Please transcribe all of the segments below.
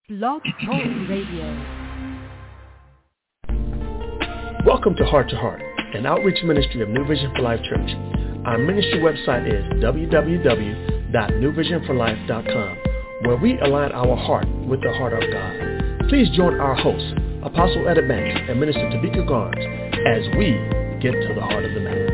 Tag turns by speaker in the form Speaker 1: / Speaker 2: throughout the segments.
Speaker 1: Blog Talk Radio.
Speaker 2: Welcome to Heart, an outreach ministry of New Vision for Life Church. Our ministry website is www.newvisionforlife.com, where we align our heart with the heart of God. Please join our hosts, Apostle Etta Banks and Minister Tabika Garnes, as we get to the heart of the matter.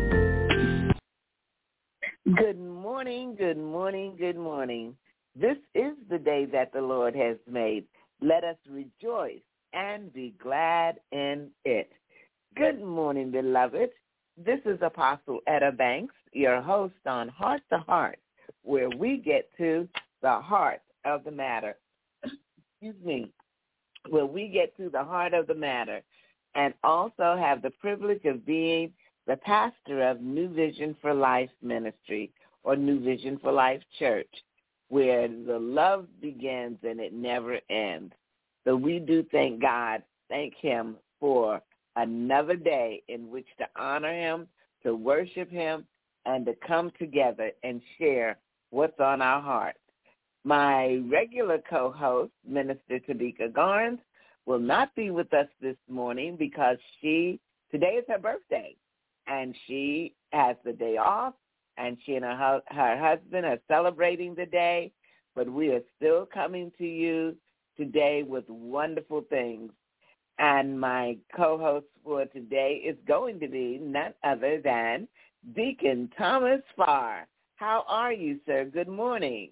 Speaker 3: Good morning, good morning, good morning. This is the day that the Lord has made. Let us rejoice and be glad in it. Good morning, beloved. This is Apostle Etta Banks, your host on Heart to Heart, where we get to the heart of the matter. Where we get to the heart of the matter, and also have the privilege of being the pastor of New Vision for Life Ministry, or New Vision for Life Church, where the love begins and it never ends. So we do thank God, thank him for another day in which to honor him, to worship him, and to come together and share what's on our hearts. My regular co-host, Minister Tabika Garnes, will not be with us this morning because today is her birthday, and she has the day off, and she and her husband are celebrating the day, but we are still coming to you today with wonderful things. And my co-host for today is going to be none other than Deacon Thomas Farr. How are you, sir? Good morning.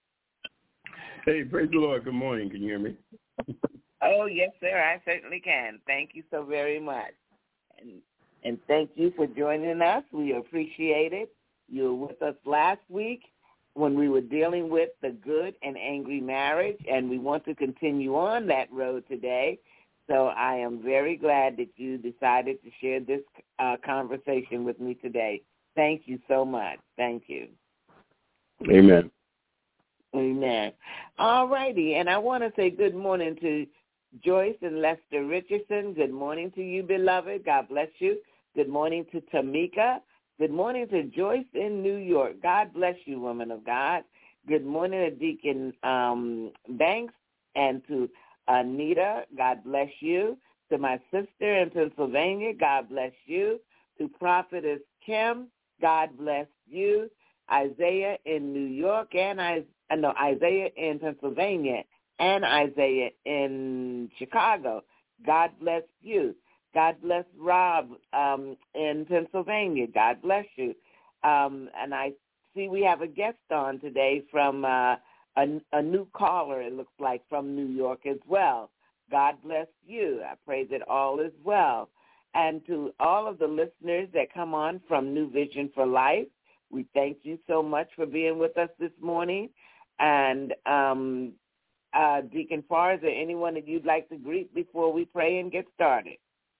Speaker 4: Hey, praise the Lord. Good morning. Can you hear me?
Speaker 3: Oh, yes, sir. I certainly can. Thank you so very much. And thank you for joining us. We appreciate it. You were with us last week when we were dealing with the good and angry marriage, and we want to continue on that road today. So I am very glad that you decided to share this conversation with me today. Thank you so much. Thank you.
Speaker 4: Amen.
Speaker 3: Amen. All righty. And I want to say good morning to Joyce and Lester Richardson. Good morning to you, beloved. God bless you. Good morning to Tamika. Good morning to Joyce in New York. God bless you, woman of God. Good morning to Deacon Banks and to Anita. God bless you. To my sister in Pennsylvania, God bless you. To Prophetess Kim, God bless you. Isaiah in New York and Isaiah in Pennsylvania and Isaiah in Chicago. God bless you. God bless Rob in Pennsylvania. God bless you. And I see we have a guest on today from a new caller, it looks like, from New York as well. God bless you. I pray that all is well. And to all of the listeners that come on from New Vision for Life, we thank you so much for being with us this morning. And Deacon Farr, is there anyone that you'd like to greet before we pray and get started?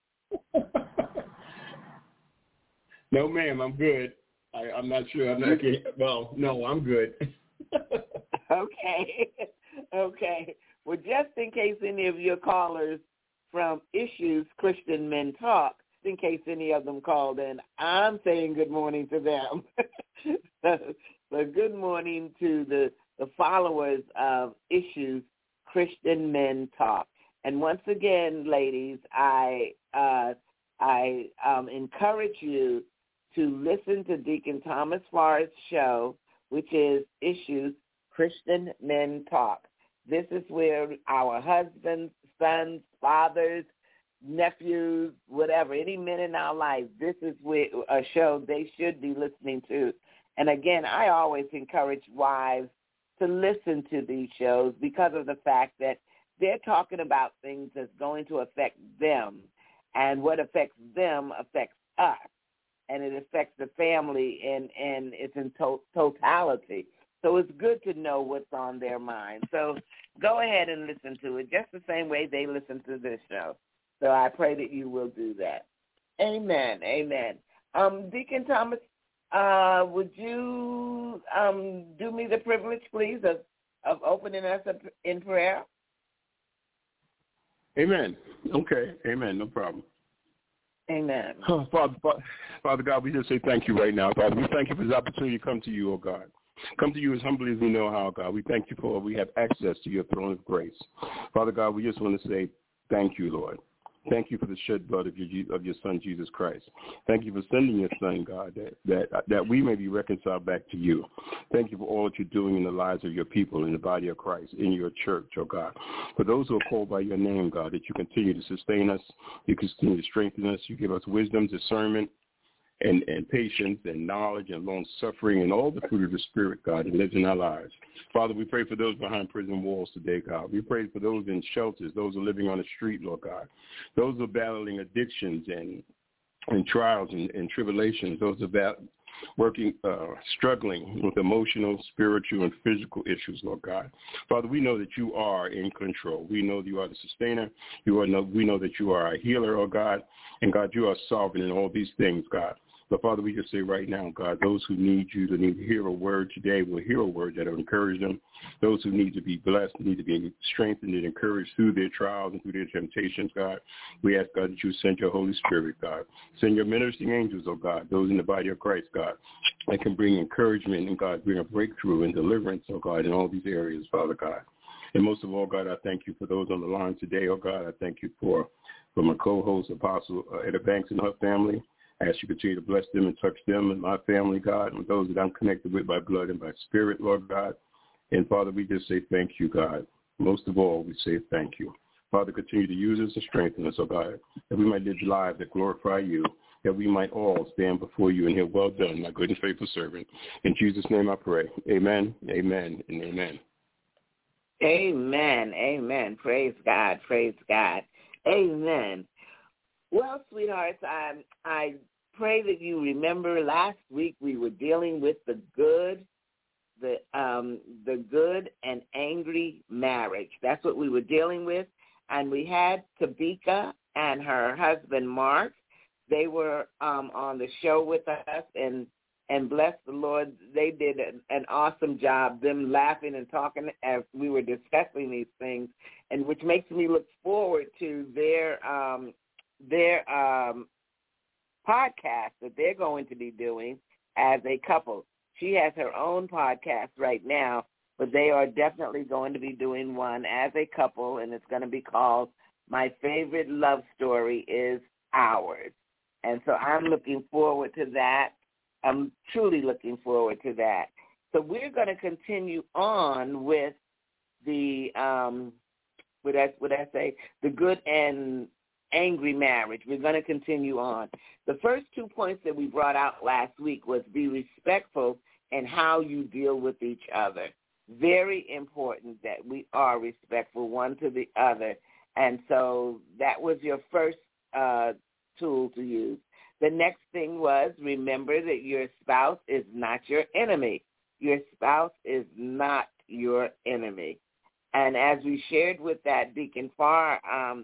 Speaker 4: No, ma'am, I'm good. I'm not sure. I'm good.
Speaker 3: Okay. Well, just in case any of your callers from Issues Christian Men Talk, in case any of them called in, I'm saying good morning to them. So good morning to the followers of Issues Christian Men Talk. And once again, ladies, I encourage you to listen to Deacon Thomas Farr's show, which is Issues Christian Men Talk. This is where our husbands, sons, fathers, nephews, whatever, any men in our life, this is where a show they should be listening to. And again, I always encourage wives to listen to these shows because of the fact that they're talking about things that's going to affect them, and what affects them affects us, and it affects the family and it's in totality. So it's good to know what's on their mind. So go ahead and listen to it just the same way they listen to this show. So I pray that you will do that. Amen. Amen. Deacon Thomas, would you do me the privilege, please, of opening us up in prayer?
Speaker 4: Amen. Okay. Amen. No problem.
Speaker 3: Amen.
Speaker 4: Father God, we just say thank you right now, Father. We thank you for this opportunity to come to you, oh God. come to you as humbly as we know how, God. We thank you for we have access to your throne of grace. Father God, we just want to say thank you, Lord. Thank you for the shed blood of your Son, Jesus Christ. Thank you for sending your Son, God, that we may be reconciled back to you. Thank you for all that you're doing in the lives of your people, in the body of Christ, in your church, oh God. For those who are called by your name, God, that you continue to sustain us, you continue to strengthen us, you give us wisdom, discernment, and patience and knowledge and long-suffering and all the fruit of the Spirit, God, that lives in our lives. Father, we pray for those behind prison walls today, God. We pray for those in shelters, those who are living on the street, Lord God. Those who are battling addictions and trials and tribulations. Those who are struggling with emotional, spiritual, and physical issues, Lord God. Father, we know that you are in control. We know that you are the sustainer. We know that you are a healer, oh God. And, God, you are sovereign in all these things, God. But, Father, we just say right now, God, those who need you, that need to hear a word today, will hear a word that will encourage them. Those who need to be blessed, need to be strengthened and encouraged through their trials and through their temptations, God. We ask, God, that you send your Holy Spirit, God. Send your ministering angels, oh God, those in the body of Christ, God, that can bring encouragement and, God, bring a breakthrough and deliverance, oh God, in all these areas, Father God. And most of all, God, I thank you for those on the line today, oh God. I thank you for my co-host, Apostle Etta Banks and her family. I ask you to continue to bless them and touch them and my family, God, and those that I'm connected with by blood and by spirit, Lord God. And, Father, we just say thank you, God. Most of all, we say thank you. Father, continue to use us and strengthen us, oh God, that we might live lives that glorify you, that we might all stand before you and hear, well done, my good and faithful servant. In Jesus' name I pray. Amen, amen, and amen.
Speaker 3: Amen, amen. Praise God, praise God. Amen. Well, sweethearts, I pray that you remember last week we were dealing with the good and angry marriage. That's what we were dealing with. And we had Tabika and her husband, Mark. They were on the show with us, and bless the Lord, they did an awesome job, them laughing and talking as we were discussing these things, and which makes me look forward to their podcast that they're going to be doing as a couple. She has her own podcast right now, but they are definitely going to be doing one as a couple, and it's going to be called My Favorite Love Story is Ours. And so I'm looking forward to that. I'm truly looking forward to that. So we're going to continue on with the, the good and angry marriage. We're going to continue on. The first 2 points that we brought out last week was be respectful in how you deal with each other. Very important that we are respectful one to the other. And so that was your first tool to use. The next thing was remember that your spouse is not your enemy. Your spouse is not your enemy. And as we shared with that, Deacon Farr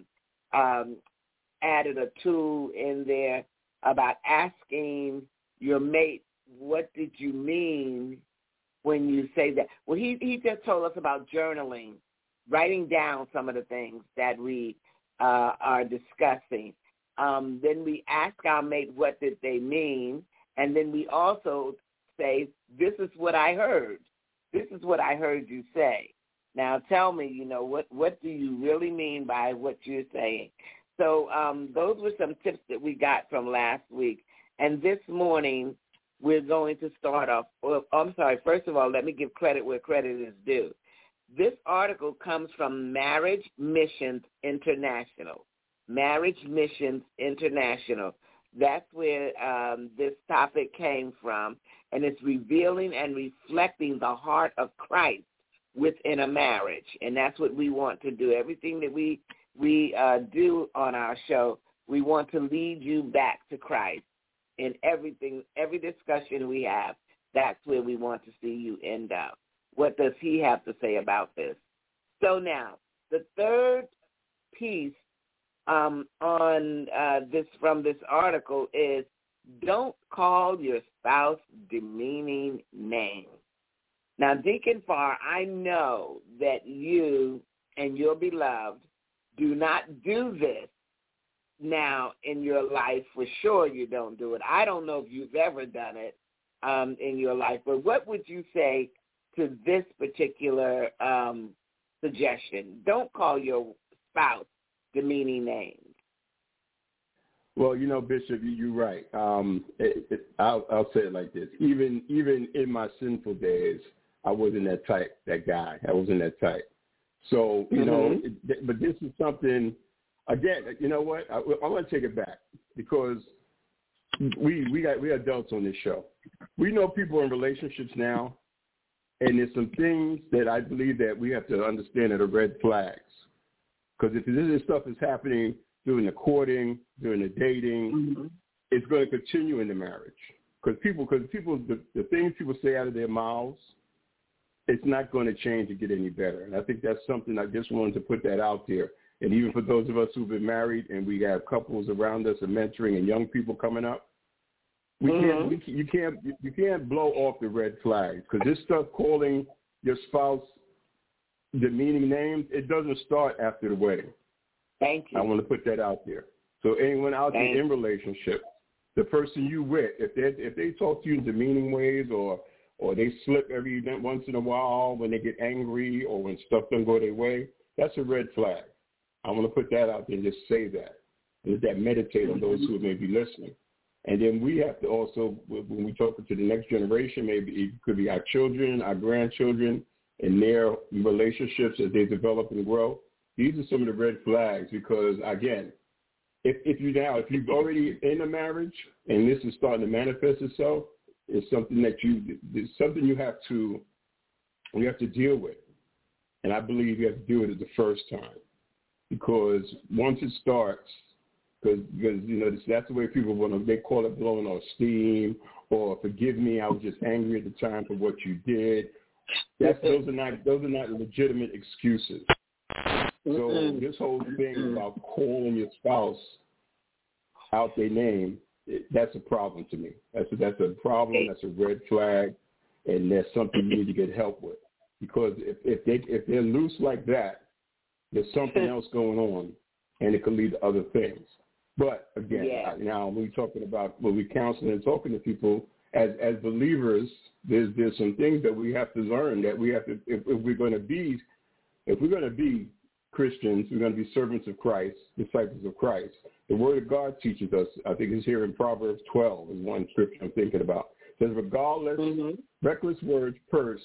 Speaker 3: added a tool in there about asking your mate, what did you mean when you say that? Well, he just told us about journaling, writing down some of the things that we are discussing. Then we ask our mate, what did they mean? And then we also say, this is what I heard. This is what I heard you say. Now tell me, what do you really mean by what you're saying? So those were some tips that we got from last week. And this morning, we're going to start off. Well, I'm sorry. First of all, let me give credit where credit is due. This article comes from Marriage Missions International. Marriage Missions International. That's where this topic came from, and it's revealing and reflecting the heart of Christ within a marriage, and that's what we want to do. Everything that we do on our show, we want to lead you back to Christ in everything, every discussion we have. That's where we want to see you end up. What does he have to say about this? So now, the third piece on this from this article is don't call your spouse demeaning names. Now, Deacon Farr, I know that you and your beloved do not do this now in your life. For sure you don't do it. I don't know if you've ever done it. in your life. But what would you say to this particular suggestion? Don't call your spouse demeaning names.
Speaker 4: Well, Bishop, you're right. I'll say it like this. Even in my sinful days, I wasn't that guy. I wasn't that type. So, but this is something, again, you know what? I want to take it back because we are adults on this show. We know people in relationships now, and there's some things that I believe that we have to understand that are red flags. Because if this stuff is happening during the courting, during the dating, it's going to continue in the marriage. Because the things people say out of their mouths, it's not going to change to get any better. And I think that's something I just wanted to put that out there. And even for those of us who've been married and we have couples around us and mentoring and young people coming up, you can't blow off the red flags, because this stuff calling your spouse demeaning names, it doesn't start after the wedding.
Speaker 3: Thank you.
Speaker 4: I want to put that out there. So anyone out there in relationship, the person you with, if they talk to you in demeaning ways or they slip every once in a while when they get angry or when stuff doesn't go their way, that's a red flag. I want to put that out there and just say that. And let that meditate on those who may be listening. And then we have to also, when we talk to the next generation, maybe it could be our children, our grandchildren, and their relationships as they develop and grow. These are some of the red flags because, again, if you've already in a marriage and this is starting to manifest itself, it's something you have to deal with. And I believe you have to deal with it the first time, because once it starts, because that's the way people they call it blowing off steam, or forgive me, I was just angry at the time for what you did. Those are not legitimate excuses. So this whole thing about calling your spouse out their name, that's a problem to me. That's a problem. That's a red flag, and that's something you need to get help with. Because if they're loose like that, there's something else going on, and it could lead to other things. But again, now when we're talking about when we're counseling and talking to people as believers, there's some things that we have to learn, that we have to if we're going to be Christians, we're going to be servants of Christ, disciples of Christ. The Word of God teaches us. I think it's here in Proverbs 12 is one scripture I'm thinking about. It says, regardless, reckless words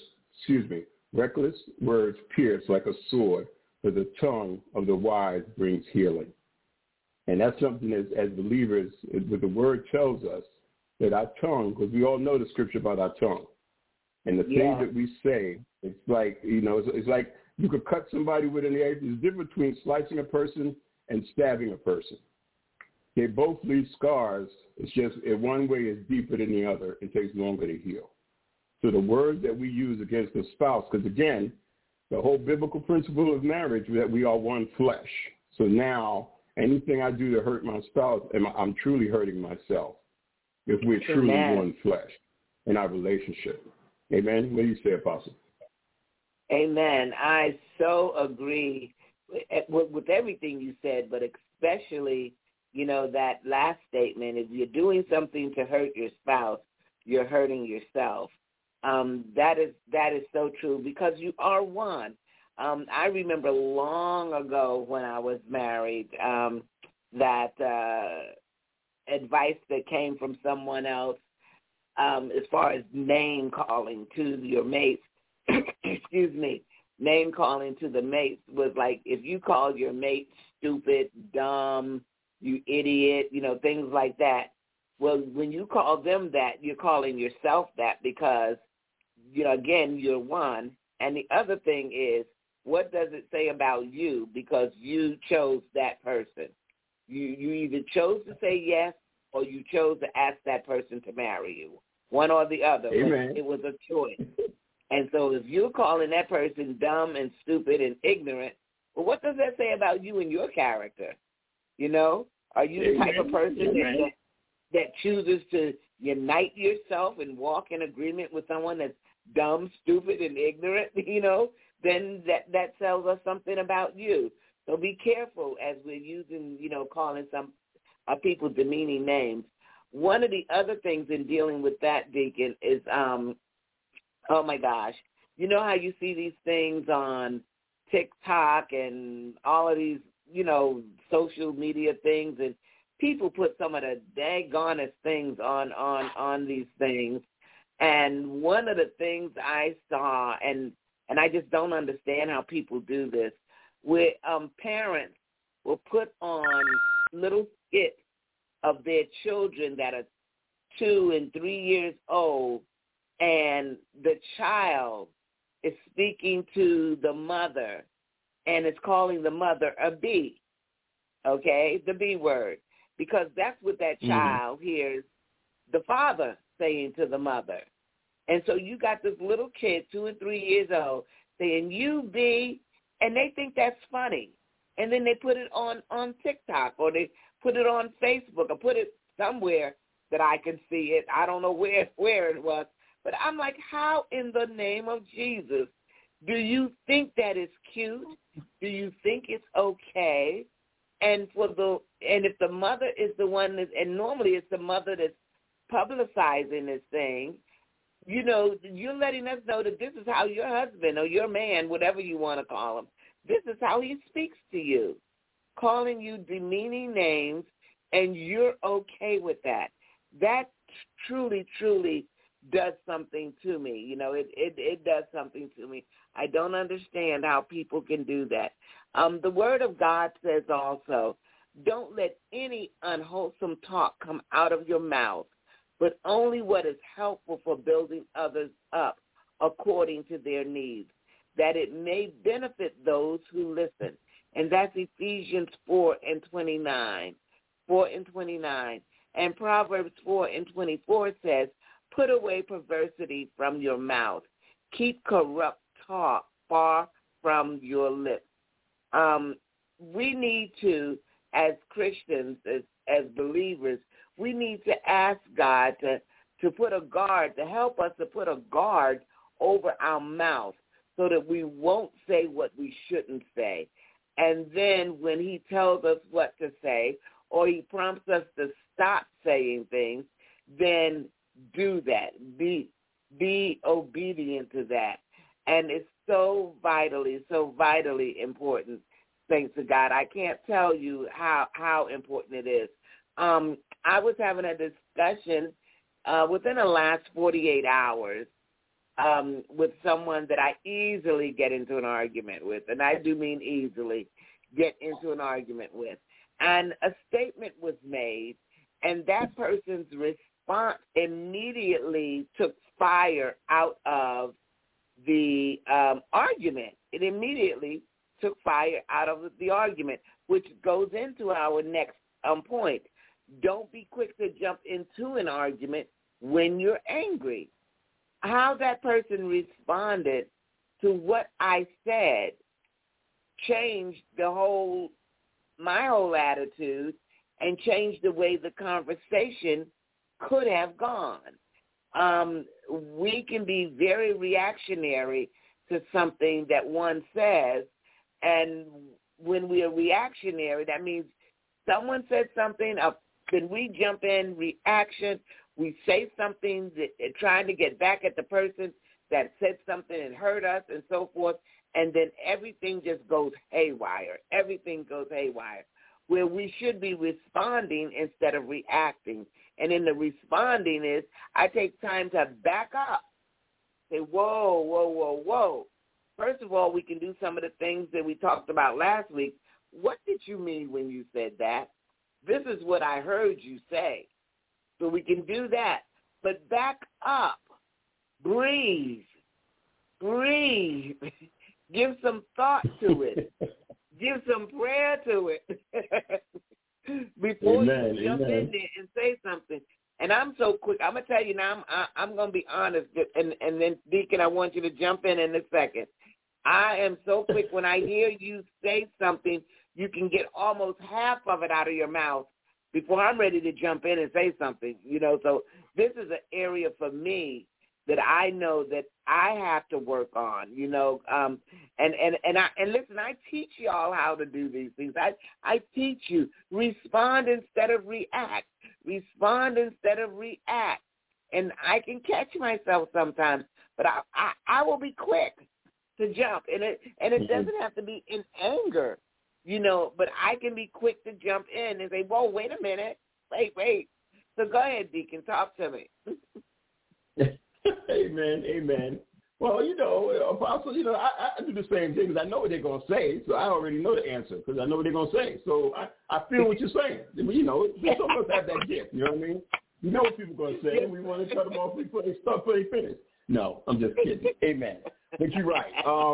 Speaker 4: pierce like a sword, but the tongue of the wise brings healing. And that's something as believers, what the Word tells us, that our tongue, because we all know the scripture about our tongue, and the things that we say, it's like, it's like you could cut somebody with an knife. There's a difference between slicing a person and stabbing a person. They both leave scars. It's just one way is deeper than the other. It takes longer to heal. So the words that we use against the spouse, because again, the whole biblical principle of marriage is that we are one flesh. So now anything I do to hurt my spouse, I'm truly hurting myself if we're truly one flesh in our relationship. Amen? What do you say, Apostle?
Speaker 3: Amen. I so agree with everything you said, but especially, that last statement, if you're doing something to hurt your spouse, you're hurting yourself. That is so true, because you are one. I remember long ago when I was married, that advice that came from someone else as far as name calling to your mates, excuse me, name calling to the mates was like if you called your mate stupid, dumb, you idiot, things like that. Well, when you call them that, you're calling yourself that because, again, you're one. And the other thing is, what does it say about you because you chose that person? You either chose to say yes or you chose to ask that person to marry you, one or the other.
Speaker 4: Amen.
Speaker 3: It was a choice. And so if you're calling that person dumb and stupid and ignorant, well, what does that say about you and your character? Are you the type of person that chooses to unite yourself and walk in agreement with someone that's dumb, stupid, and ignorant, then that tells us something about you. So be careful as we're using, calling some people demeaning names. one of the other things in dealing with that, Deacon, is, oh, my gosh, you know how you see these things on TikTok and all of these, you know, social media things, and people put some of the daggonest things on these things. And one of the things I saw, and I just don't understand how people do this, where parents will put on little skits of their children that are 2 and 3 years old, and the child is speaking to the mother, and it's calling the mother a B, okay, the B word, because that's what that child hears the father saying to the mother. And so you got this little kid, 2 and 3 years old, saying, you B, and they think that's funny. And then they put it on TikTok, or they put it on Facebook, or put it somewhere that I can see it. I don't know where it was. But I'm like, how in the name of Jesus do you think that is cute? Do you think it's okay? And if the mother is the one that, and normally it's the mother that's publicizing this thing, you know, you're letting us know that this is how your husband or your man, whatever you want to call him, this is how he speaks to you, calling you demeaning names, and you're okay with that. That truly, truly does something to me. You know, it does something to me. I don't understand how people can do that. The Word of God says also, don't let any unwholesome talk come out of your mouth, but only what is helpful for building others up according to their needs, that it may benefit those who listen. And that's Ephesians 4:29. 4:29. And Proverbs 4:24 says, put away perversity from your mouth. Keep corrupt talk far from your lips. We need to, as Christians, as believers, we need to ask God to put a guard, to help us to put a guard over our mouth so that we won't say what we shouldn't say. And then when he tells us what to say, or he prompts us to stop saying things, then do that. Be obedient to that. And it's so vitally important, thanks to God. I can't tell you how important it is. I was having a discussion within the last 48 hours with someone that I easily get into an argument with, and I do mean easily get into an argument with. And a statement was made, and that person's response immediately took fire out of the argument. It immediately took fire out of the argument, which goes into our next point. Don't be quick to jump into an argument when you're angry. How that person responded to what I said changed my whole attitude and changed the way the conversation could have gone. We can be very reactionary to something that one says, and when we are reactionary, that means someone said something, then we jump in reaction. We say something trying to get back at the person that said something and hurt us and so forth, and then everything just goes haywire. Everything goes haywire, where we should be responding instead of reacting. And in the responding is I take time to back up, say, whoa, whoa, whoa, whoa. First of all, we can do some of the things that we talked about last week. What did you mean when you said that? This is what I heard you say. So we can do that. But back up. Breathe. Give some thought to it. Give some prayer to it before you jump in there and say something. And I'm so quick. I'm going to tell you now, I'm going to be honest, and then, Deacon, I want you to jump in a second. I am so quick when I hear you say something, you can get almost half of it out of your mouth before I'm ready to jump in and say something, you know. So this is an area for me that I know that I have to work on, you know. And listen, I teach y'all how to do these things. I teach you respond instead of react. respond instead of react. And I can catch myself sometimes, but I will be quick to jump, and it doesn't have to be in anger, but I can be quick to jump in and say, whoa, wait a minute, wait. So go ahead, Deacon, talk to me.
Speaker 5: Amen. Well, Apostle, I do the same thing because I know what they're going to say, so I already know the answer because I know what they're going to say. So I feel what you're saying. Some of us have that gift, you know what I mean? You know what people are going to say, and we want to cut them off before they finish. No, I'm just kidding. Amen. But you're right.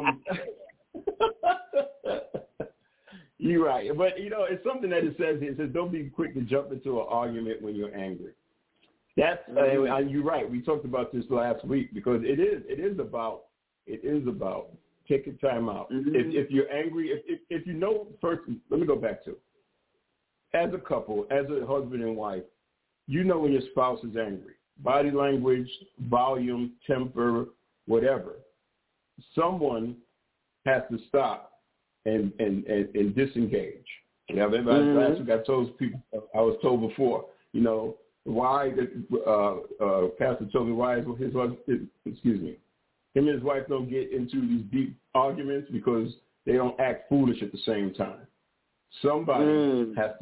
Speaker 5: You're right. But, it's something that it says here. It says, don't be quick to jump into an argument when you're angry. That's you're right. We talked about this last week because it is about taking time out. Mm-hmm. If you're angry, if first, let me go back to, as a couple, as a husband and wife, when your spouse is angry. Body language, volume, temper, whatever. Someone has to stop and disengage. Last week I was told before, why Pastor told me why him and his wife don't get into these deep arguments because they don't act foolish at the same time. Somebody has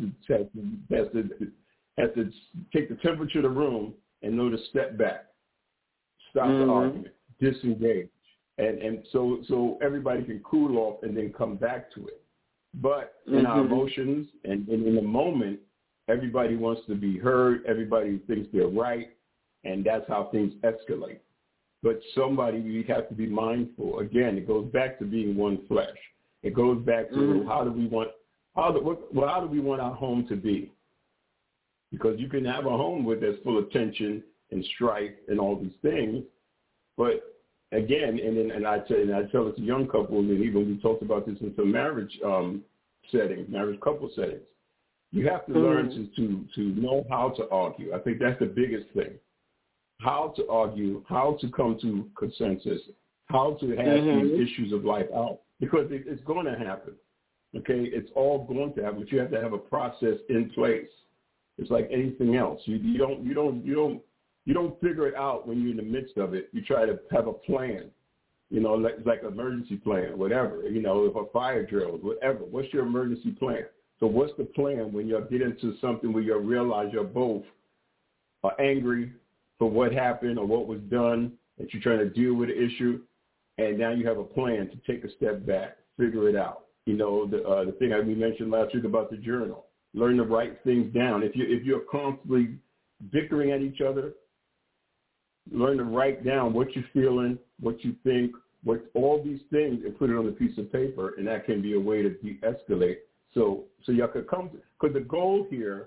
Speaker 5: to take the temperature of the room and know to step back, stop the argument, disengage, and so everybody can cool off and then come back to it. But in our emotions and in the moment, everybody wants to be heard. Everybody thinks they're right, and that's how things escalate. But we have to be mindful. Again, it goes back to being one flesh. It goes back to how do we want our home to be? Because you can have a home that's full of tension and strife and all these things, but again, and I tell it to young couples, and even we talked about this in some marriage couple settings. You have to learn to know how to argue. I think that's the biggest thing. How to argue, how to come to consensus, how to have these issues of life out, because it's going to happen. Okay, it's all going to happen, but you have to have a process in place. It's like anything else. You don't figure it out when you're in the midst of it. You try to have a plan, like an emergency plan, whatever. If a fire drill, whatever. What's your emergency plan? So what's the plan when you get into something where you realize you're both angry for what happened or what was done, that you're trying to deal with the issue, and now you have a plan to take a step back, figure it out. The thing we mentioned last week about the journal. Learn to write things down. If you're constantly bickering at each other, learn to write down what you're feeling, what you think, what all these things, and put it on a piece of paper, and that can be a way to de-escalate. So y'all could come to, because the goal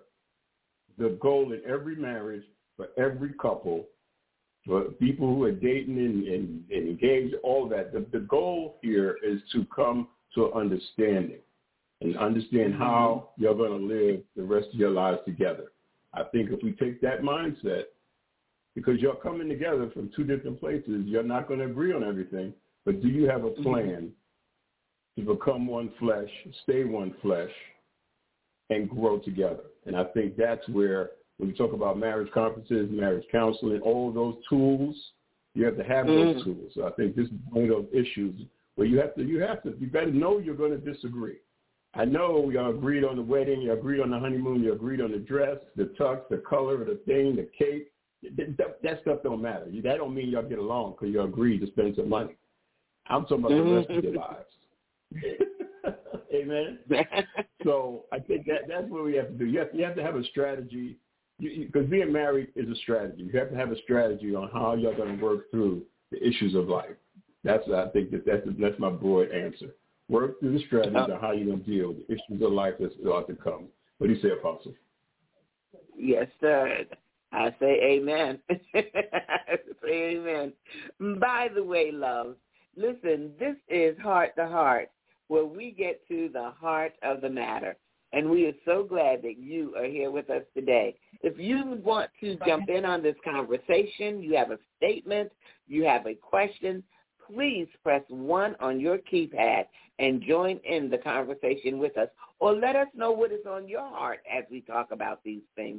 Speaker 5: in every marriage, for every couple, for people who are dating and engaged, all that, the goal here is to come to an understanding and understand how you're going to live the rest of your lives together. I think if we take that mindset, because you're coming together from two different places, you're not going to agree on everything, but do you have a plan to become one flesh, stay one flesh, and grow together? And I think that's where, when we talk about marriage conferences, marriage counseling, all of those tools, you have to have those tools. So I think this is one of those issues where you better know you're going to disagree. I know you agreed on the wedding, you agreed on the honeymoon, you agreed on the dress, the tux, the color of the thing, the cake. That stuff don't matter. That don't mean y'all get along because you agreed to spend some money. I'm talking about the rest of your lives. Amen. So I think that's what we have to do. You have to have a strategy, because being married is a strategy. You have to have a strategy on how you're going to work through the issues of life. I think that's my broad answer. Work through the strategies on how you're going to deal with the issues of life that's about to come. What do you say, Apostle?
Speaker 3: Yes, sir. I say amen. I say amen. By the way, love, listen, this is Heart to Heart, where we get to the heart of the matter. And we are so glad that you are here with us today. If you want to jump in on this conversation, you have a statement, you have a question, please press 1 on your keypad and join in the conversation with us. Or let us know what is on your heart as we talk about these things.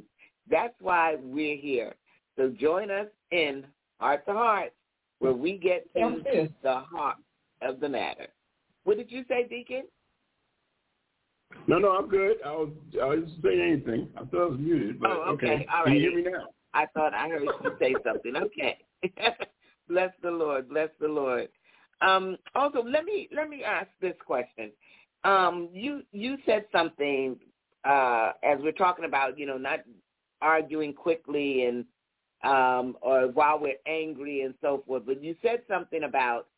Speaker 3: That's why we're here. So join us in Heart to Heart, where we get to the heart of the matter. What did you say, Deacon?
Speaker 5: No, I'm good. I wasn't saying anything. I thought I was muted. But
Speaker 3: okay. All right.
Speaker 5: Can you hear me now?
Speaker 3: I thought I heard you say something. Okay. Bless the Lord. Bless the Lord. Also, let me ask this question. You said something as we're talking about, not arguing quickly and or while we're angry and so forth. But you said something about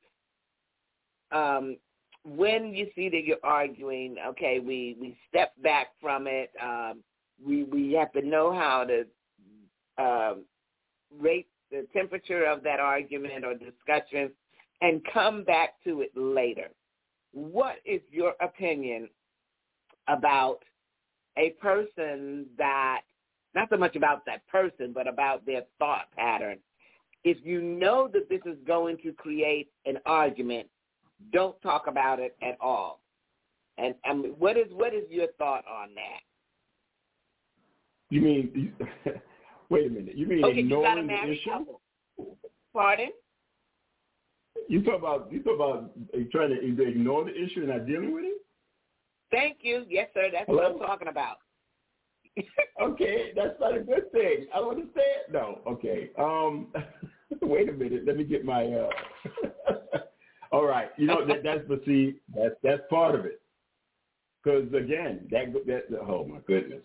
Speaker 3: when you see that you're arguing, okay, we step back from it. We have to know how to rate the temperature of that argument or discussion and come back to it later. What is your opinion about a person that, not so much about that person, but about their thought pattern? If you know that this is going to create an argument, don't talk about it at all. And what is your thought on that?
Speaker 5: You mean, wait a minute, you mean
Speaker 3: okay,
Speaker 5: ignoring
Speaker 3: you got a
Speaker 5: the issue?
Speaker 3: Couple. Pardon?
Speaker 5: You talk about trying to either ignore the issue and not dealing with it?
Speaker 3: Thank you. Yes, sir. That's what I'm talking about.
Speaker 5: Okay, that's not a good thing. I don't understand. No, okay. Wait a minute. Let me get my. All right. That's part of it. Because again, that oh my goodness.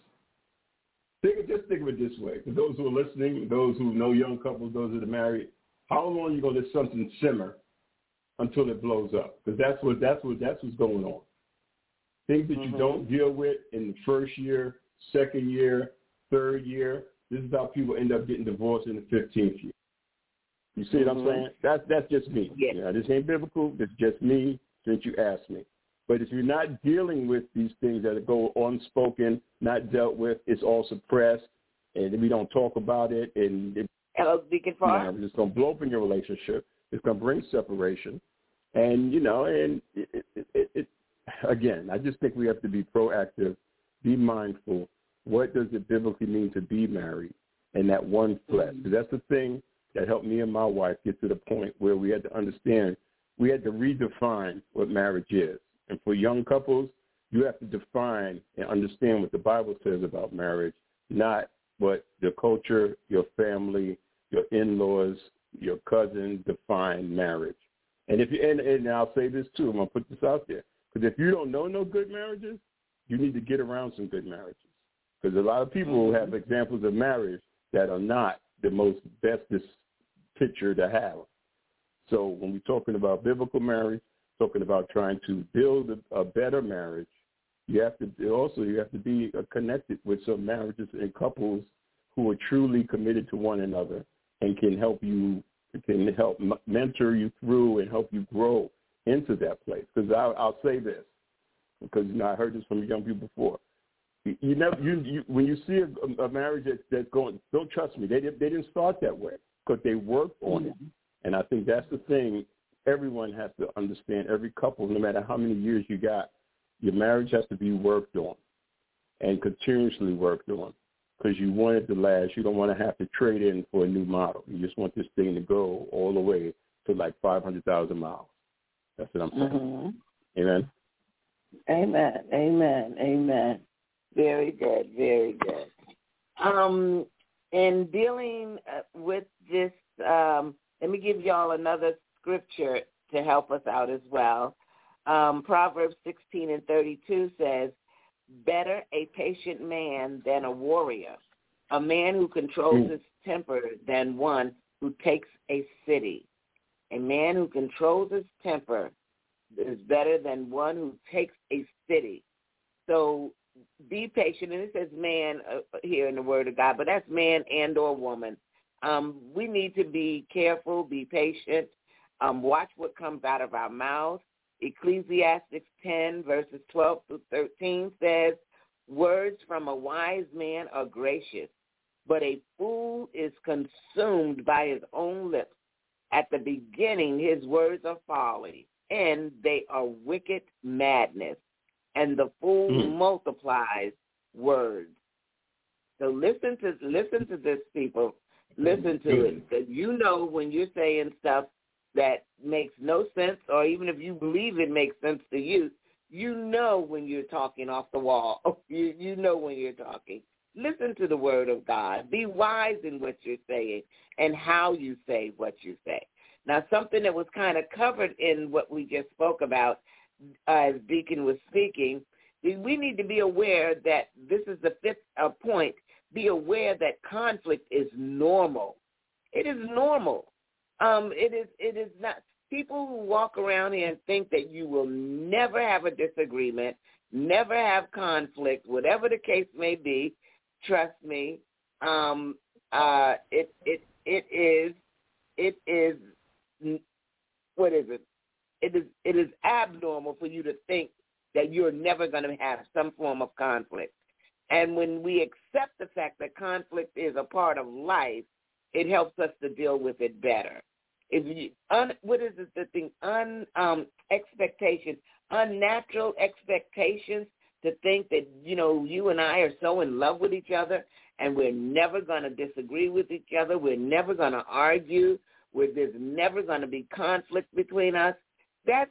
Speaker 5: Just think of it this way. For those who are listening, those who know young couples, those that are married, how long are you going to let something simmer until it blows up? Because that's what's going on. Things that you don't deal with in the first year, second year, third year. This is how people end up getting divorced in the 15th year. You see what I'm saying? That's just me.
Speaker 3: Yeah.
Speaker 5: This ain't biblical. It's just me since you asked me. But if you're not dealing with these things that go unspoken, not dealt with, it's all suppressed, and we don't talk about it, and
Speaker 3: hello, Deacon Farr.
Speaker 5: It's going to blow up in your relationship. It's going to bring separation, and it again, I just think we have to be proactive, be mindful. What does it biblically mean to be married and that one flesh? Because that's the thing that helped me and my wife get to the point where we had to understand, we had to redefine what marriage is. And for young couples, you have to define and understand what the Bible says about marriage, not what the culture, your family, your in-laws, your cousins define marriage. And and I'll say this too, I'm going to put this out there, because if you don't know no good marriages, you need to get around some good marriages. Because a lot of people have examples of marriage that are not the most bestest picture to have. So when we're talking about biblical marriage, talking about trying to build a better marriage, you have to be connected with some marriages and couples who are truly committed to one another and can help mentor you through and help you grow into that place. Because I'll say this, because I heard this from young people before. When you see a marriage that's going, don't trust me. They didn't start that way because they worked on it, and I think that's the thing. Everyone has to understand. Every couple, no matter how many years you got, your marriage has to be worked on and continuously worked on because you want it to last. You don't want to have to trade in for a new model. You just want this thing to go all the way to like 500,000 miles. That's what I'm saying. Amen.
Speaker 3: Amen. Amen. Amen. Very good. Very good. In dealing with this, let me give y'all another scripture to help us out as well. Proverbs 16:32 says, better a patient man than a warrior, a man who controls his temper than one who takes a city. A man who controls his temper is better than one who takes a city. So be patient, and it says man here in the Word of God, but that's man and or woman. We need to be careful, be patient, watch what comes out of our mouth. Ecclesiastes 10, verses 12 through 13 says, words from a wise man are gracious, but a fool is consumed by his own lips. At the beginning, his words are folly, and they are wicked madness, and the fool multiplies words. So listen to this, people. Listen to it. Because you know when you're saying stuff that makes no sense, or even if you believe it makes sense to you, you know when you're talking off the wall. You know when you're talking. Listen to the word of God. Be wise in what you're saying and how you say what you say. Now, something that was kind of covered in what we just spoke about as Deacon was speaking, we need to be aware that this is the fifth point. Be aware that conflict is normal. It is normal. It is not. People who walk around here and think that you will never have a disagreement, never have conflict, whatever the case may be, trust me, it is what is it? It is abnormal for you to think that you're never going to have some form of conflict. And when we accept the fact that conflict is a part of life, it helps us to deal with it better. If you, what is it, the thing? Expectations, unnatural expectations to think that, you and I are so in love with each other and we're never going to disagree with each other. We're never going to argue. There's never going to be conflict between us. That's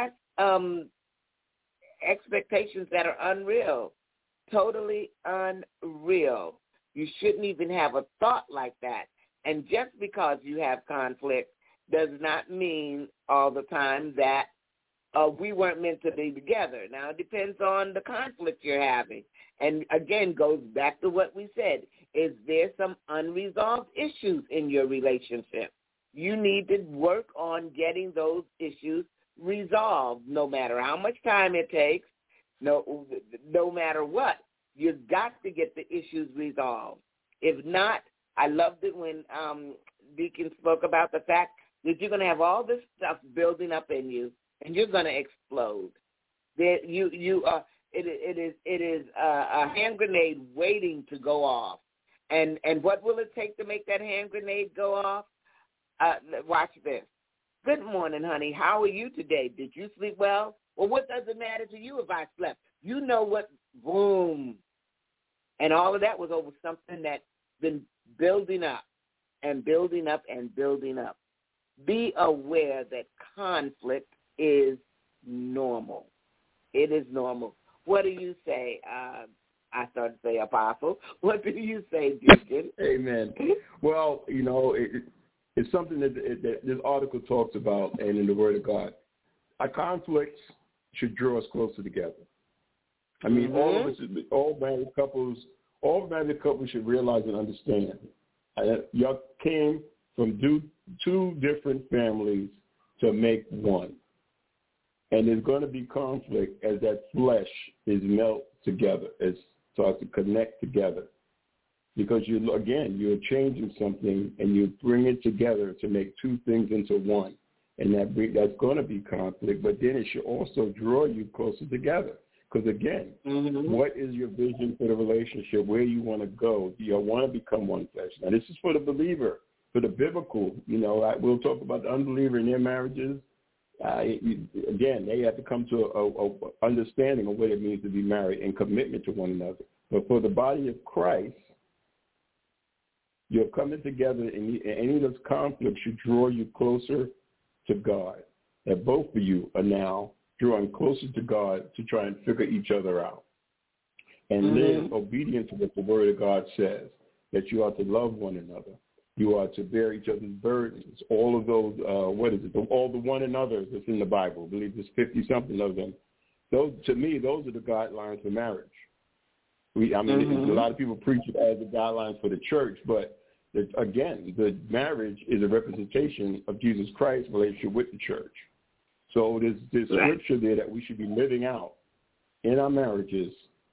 Speaker 3: expectations that are unreal, totally unreal. You shouldn't even have a thought like that. And just because you have conflict does not mean all the time that we weren't meant to be together. Now, it depends on the conflict you're having. And, again, goes back to what we said. Is there some unresolved issues in your relationship? You need to work on getting those issues resolved, no matter how much time it takes, no matter what. You've got to get the issues resolved. If not, I loved it when Deacon spoke about the fact that you're going to have all this stuff building up in you, and you're going to explode. It is a hand grenade waiting to go off. And what will it take to make that hand grenade go off? Watch this. Good morning, honey. How are you today? Did you sleep well? Well, what does it matter to you if I slept? You know what? Boom. And all of that was over something that's been building up and building up and building up. Be aware that conflict is normal. It is normal. What do you say? I started to say Apostle. What do you say, Deacon?
Speaker 5: Amen. Well, it's something that this article talks about, and in the Word of God, our conflicts should draw us closer together. I mean, all married couples should realize and understand. Y'all came from two different families to make one. And there's going to be conflict as that flesh is melt together, as starts to connect together. Because you're changing something and you bring it together to make two things into one. And that's going to be conflict, but then it should also draw you closer together. Because, again, what is your vision for the relationship? Where you want to go? Do you want to become one flesh? Now, this is for the believer, for the biblical. We'll talk about the unbeliever in their marriages. Again, they have to come to a understanding of what it means to be married and commitment to one another. But for the body of Christ, you're coming together, and any of those conflicts should draw you closer to God. That both of you are now drawing closer to God to try and figure each other out. And live obedient to what the Word of God says, that you are to love one another. You are to bear each other's burdens. All of those, all the one another's that's in the Bible. I believe there's 50-something of them. Those, to me, those are the guidelines for marriage. A lot of people preach it as the guidelines for the church, but again, the marriage is a representation of Jesus Christ's relationship with the church. So there's scripture there that we should be living out in our marriages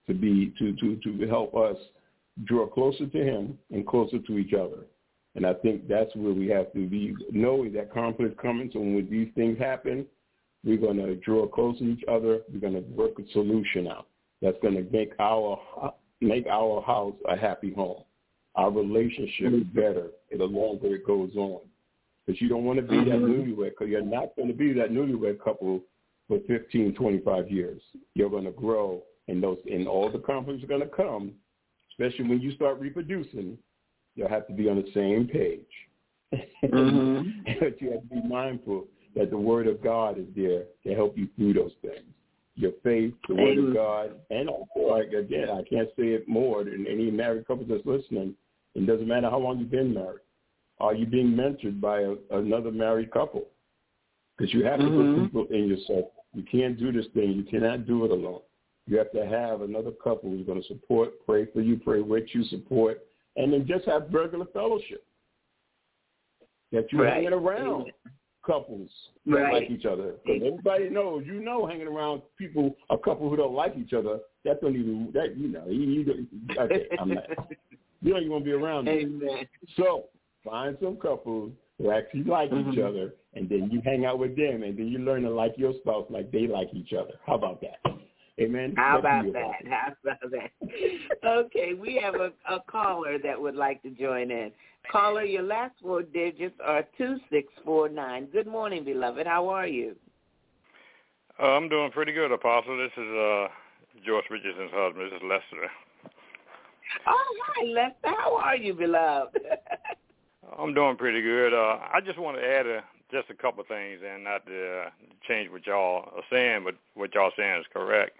Speaker 5: to help us draw closer to Him and closer to each other. And I think that's where we have to be, knowing that conflict coming. So when these things happen, we're going to draw closer to each other. We're going to work a solution out that's going to make our house a happy home. Our relationship is better the longer it goes on. Because you don't want to be that newlywed, because you're not going to be that newlywed couple for 15, 25 years. You're going to grow, and all the conflicts are going to come. especially when you start reproducing, you'll have to be on the same page. But you have to be mindful that the Word of God is there to help you through those things. Your faith, the Word of God, and also, again, I can't say it more than any married couple that's listening. It doesn't matter how long you've been married. Are you being mentored by another married couple? Because you have to put people in your circle. You can't do this thing. You cannot do it alone. You have to have another couple who's going to support, pray for you, pray with you, support, and then just have regular fellowship. That you're hanging around couples that like each other. Because everybody knows, hanging around a couple who don't like each other, that don't even, okay, I'm not. You don't even want to be around them. So find some couples who actually like each other, and then you hang out with them, and then you learn to like your spouse like they like each other. How about that? Amen?
Speaker 3: How about that? Okay, we have a caller that would like to join in. Caller, your last 4 digits are 2649. Good morning, beloved. How are you?
Speaker 6: I'm doing pretty good, Apostle. This is George Richardson's husband. This is Lester.
Speaker 3: All right, Lester. How are you, beloved?
Speaker 6: I'm doing pretty good. I just want to add just a couple of things, and not to change what y'all are saying, but what y'all are saying is correct.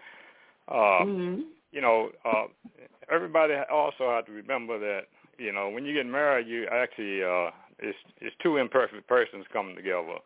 Speaker 6: Everybody also have to remember that, when you get married, you actually, it's 2 imperfect persons coming together.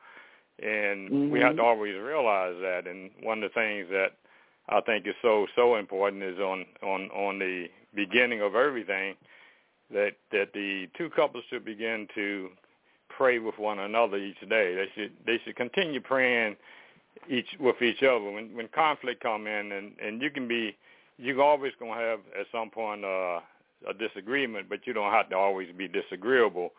Speaker 6: And we have to always realize that. And one of the things that I think is so important is on the beginning of everything, that the 2 couples should begin to pray with one another each day. They should continue praying with each other. When conflict come in, and you're always going to have at some point a disagreement, but you don't have to always be disagreeable.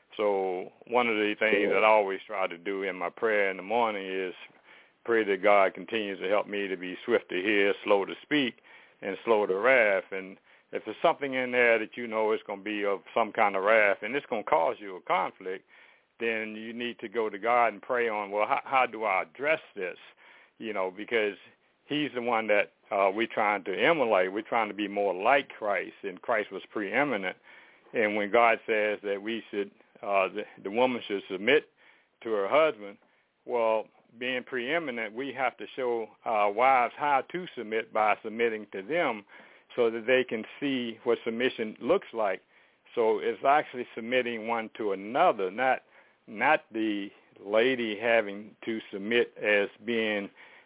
Speaker 6: So one of the things that I always try to do in my prayer in the morning is pray that God continues to help me to be swift to hear, slow to speak, and slow to wrath. And if there's something in there that you know is going to be of some kind of wrath and it's going to cause you a conflict, then you need to go to God and pray on, well, how do I address this? Because he's the one that we're trying to emulate. We're trying to be more like Christ, and Christ was preeminent. And when God says that we should, the woman should submit to her husband, well, being preeminent, we have to show our wives how to submit by submitting to them so that they can see what submission looks like. So it's actually submitting one to another, not the lady having to submit as being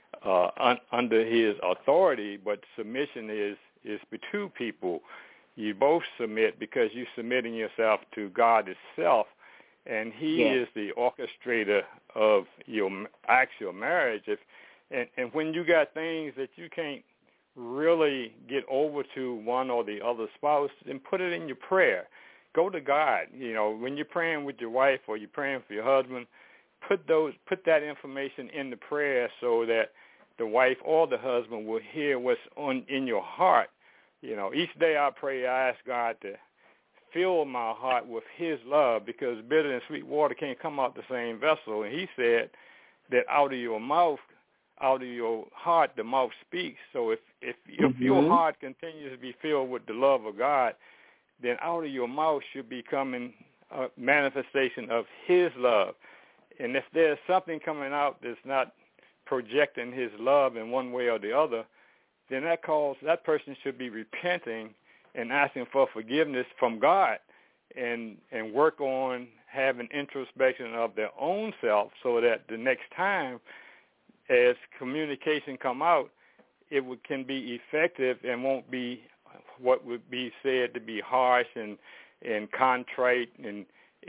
Speaker 6: under his authority, but submission is to people. You both submit because you're submitting yourself to God itself, and he is the orchestrator of your actual marriage. And when you got things that you can't really get over to one or the other spouse, then put it in your prayer. Go to God. When you're praying with your wife or you're praying for your husband, put that information in the prayer so that the wife or the husband will hear what's in your heart. Each day I pray, I ask God to fill my heart with his love, because bitter and sweet water can't come out the same vessel. And he said that out of your mouth, out of your heart, the mouth speaks. So if your heart continues to be filled with the love of God, then out of your mouth should be coming a manifestation of his love. And if there's something coming out that's not projecting his love in one way or the other, then that person should be repenting and asking for forgiveness from God, and work on having introspection of their own self, so that the next time as communication come out, it can be effective and won't be what would be said to be harsh and contrite and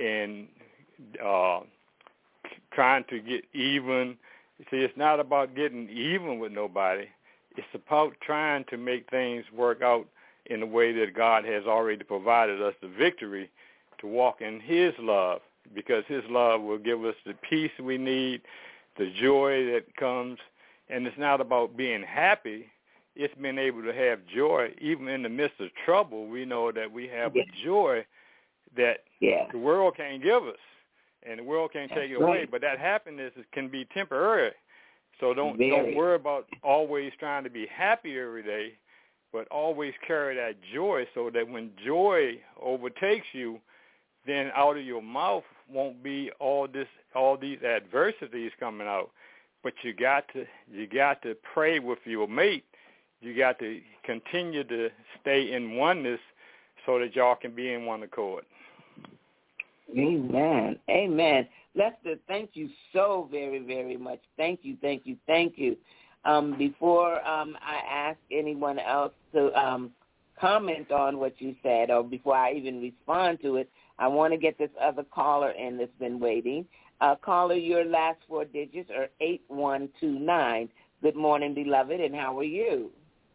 Speaker 6: trying to get even. See, it's not about getting even with nobody. It's about trying to make things work out in the way that God has already provided us the victory to walk in his love, because his love will give us the peace we need, the joy that comes. And it's not about being happy. It's being able to have joy. Even in the midst of trouble, we know that we have a joy that the world can't give us, and the world can't take it away. But that happiness can be temporary. So don't worry about always trying to be happy every day. but always carry that joy so that when joy overtakes you, then out of your mouth won't be all these adversities coming out. But you got to pray with your mate. You got to continue to stay in oneness so that y'all can be in one accord.
Speaker 3: Amen. Amen. Lester, thank you so very, very much. Thank you. Before I ask anyone else to comment on what you said, or before I even respond to it, I want to get this other caller in that's been waiting. Caller, your last four digits are 8129. Good morning, beloved, and how are you?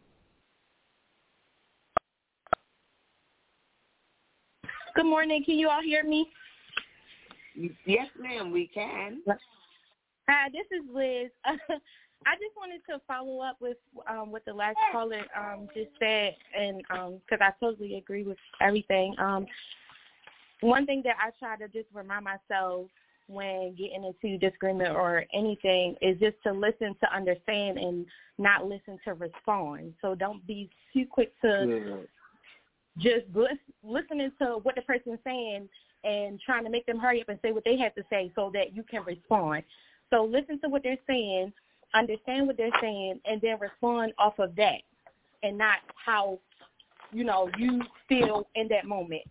Speaker 7: Good morning. Can you all hear me?
Speaker 3: Yes, ma'am, we can.
Speaker 7: Hi, this is Liz. I just wanted to follow up with what the last caller just said, and because I totally agree with everything. One thing that I try to just remind myself when getting into disagreement or anything is just to listen to understand and not listen to respond. So don't be too quick to just listening to what the person's saying and trying to make them hurry up and say what they have to say so that you can respond. So listen to what they're saying, understand what they're saying, and then respond off of that and not how, you feel in that moment.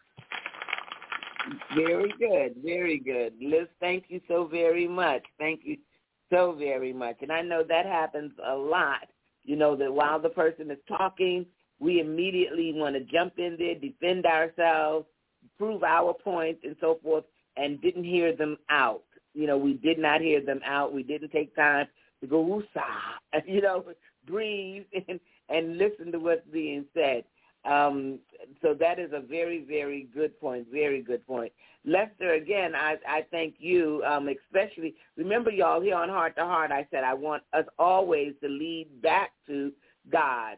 Speaker 3: Very good, very good. Liz, thank you so very much. Thank you so very much. And I know that happens a lot, that while the person is talking, we immediately want to jump in there, defend ourselves, prove our point, and so forth, and didn't hear them out. We did not hear them out. We didn't take time to go woosah, breathe and listen to what's being said. So that is a very, very good point, very good point. Lester, again, I thank you, especially, remember, y'all, here on Heart to Heart, I said I want us always to lead back to God,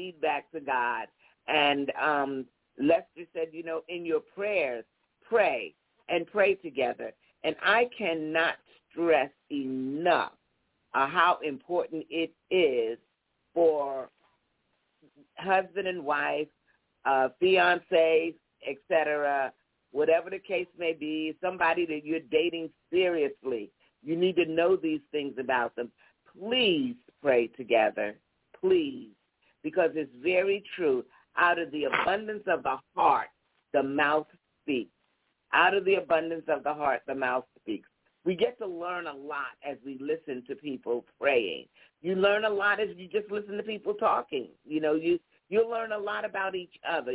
Speaker 3: And Lester said, in your prayers, pray and pray together. And I cannot stress enough how important it is for husband and wife, fiancés, etc., whatever the case may be, somebody that you're dating seriously, you need to know these things about them. Please pray together, please, because it's very true. Out of the abundance of the heart, the mouth speaks. Out of the abundance of the heart, the mouth speaks. We get to learn a lot as we listen to people praying. You learn a lot as you just listen to people talking. You'll learn a lot about each other.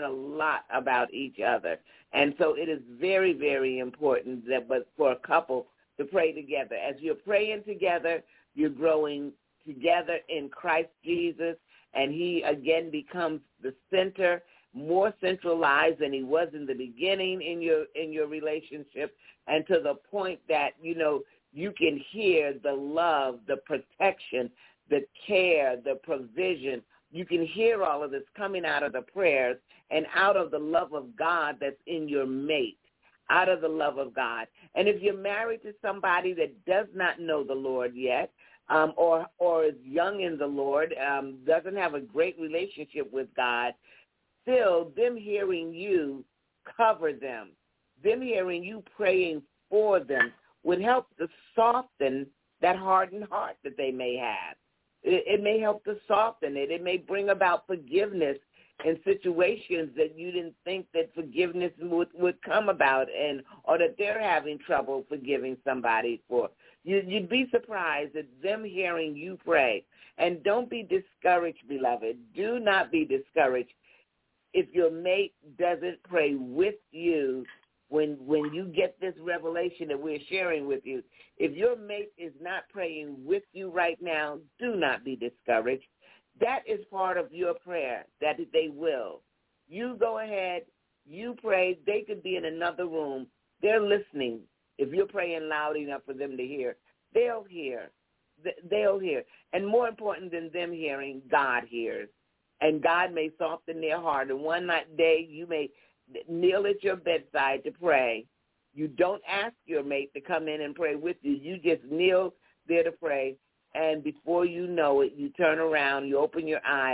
Speaker 3: And so it is very, very important but for a couple to pray together. As you're praying together, you're growing together in Christ Jesus, and he, again, becomes the center, more centralized than he was in the beginning in your relationship, and to the point that, you can hear the love, the protection, the care, the provision. You can hear all of this coming out of the prayers and out of the love of God that's in your mate, out of the love of God. And if you're married to somebody that does not know the Lord yet, or is young in the Lord, doesn't have a great relationship with God, still, them hearing you cover them, them hearing you praying for them would help to soften that hardened heart that they may have. It may help to soften it. It may bring about forgiveness in situations that you didn't think that forgiveness would come about, or that they're having trouble forgiving somebody for. You'd be surprised at them hearing you pray. And don't be discouraged, beloved. Do not be discouraged if your mate doesn't pray with you when you get this revelation that we're sharing with you. If your mate is not praying with you right now, do not be discouraged. That is part of your prayer, that they will. You go ahead, you pray. They could be in another room. They're listening. If you're praying loud enough for them to hear, they'll hear. They'll hear. And more important than them hearing, God hears. And God may soften their heart. And one day you may kneel at your bedside to pray. You don't ask your mate to come in and pray with you. You just kneel there to pray. And before you know it, you turn around, you open your eyes,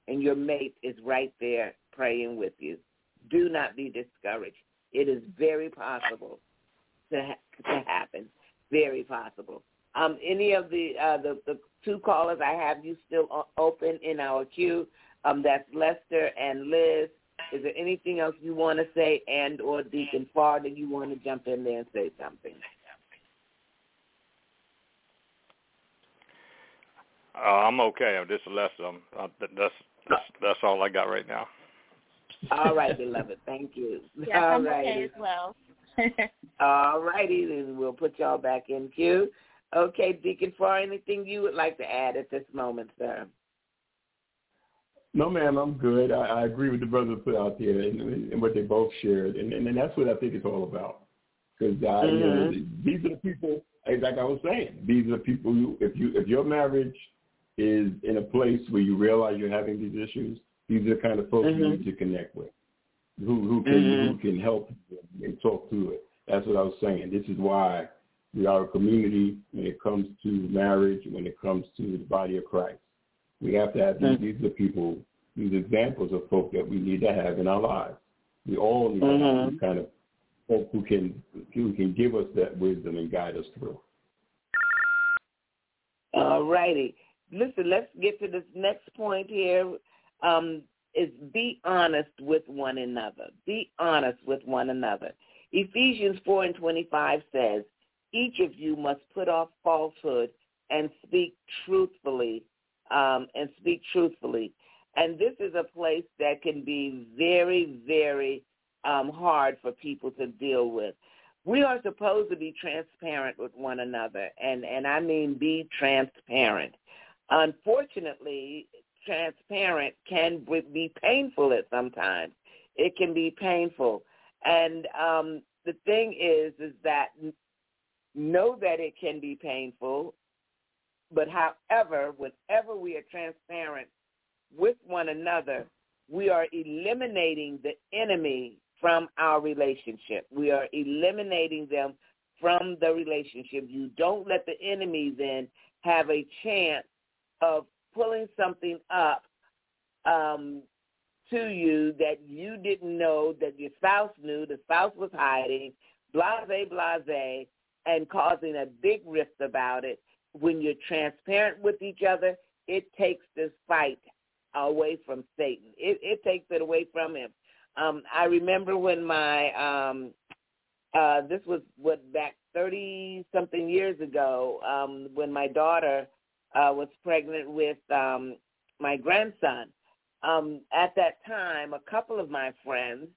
Speaker 3: and your mate is right there praying with you. Do not be discouraged. It is very possible to happen. Very possible. Any of the two callers, I have you still open in our queue. That's Lester and Liz. Is there anything else you want to say, and or Deacon Farr, that you want to jump in there and say something?
Speaker 6: I'm okay. This is Lester. That's all I got right now.
Speaker 3: All right, beloved. Thank you.
Speaker 7: Yes,
Speaker 3: all
Speaker 7: I'm
Speaker 3: righty.
Speaker 7: okay as well.
Speaker 3: All righty, then we'll put y'all back in queue. Okay, Deacon Farr, anything you would like to add at this moment, sir?
Speaker 5: No, ma'am, I'm good. I agree with the brothers put out there and what they both shared, and that's what I think it's all about. Because these are the people, like I was saying, these are the people who, if your marriage is in a place where you realize you're having these issues, these are the kind of folks you need to connect with, who can help you and talk through it. That's what I was saying. This is why we are a community when it comes to marriage, when it comes to the body of Christ. We have to have these are people, these examples of folk that we need to have in our lives. We all need to have these kind of folk who can give us that wisdom and guide us through.
Speaker 3: All righty. Listen, let's get to this next point here. Is be honest with one another. Be honest with one another. Ephesians 4:25 says, each of you must put off falsehood and speak truthfully. And this is a place that can be very, very hard for people to deal with. We are supposed to be transparent with one another, and I mean be transparent. Unfortunately, transparent can be painful at sometimes. It can be painful. And the thing is that know that it can be painful, but however, whenever we are transparent with one another, we are eliminating the enemy from our relationship. We are eliminating them from the relationship. You don't let the enemy then have a chance of pulling something up to you that you didn't know, that your spouse knew, the spouse was hiding, blase, and causing a big rift about it. When you're transparent with each other, it takes this fight away from Satan. It takes it away from him. I remember when this was back 30-something years ago, when my daughter was pregnant with my grandson. At that time, a couple of my friends,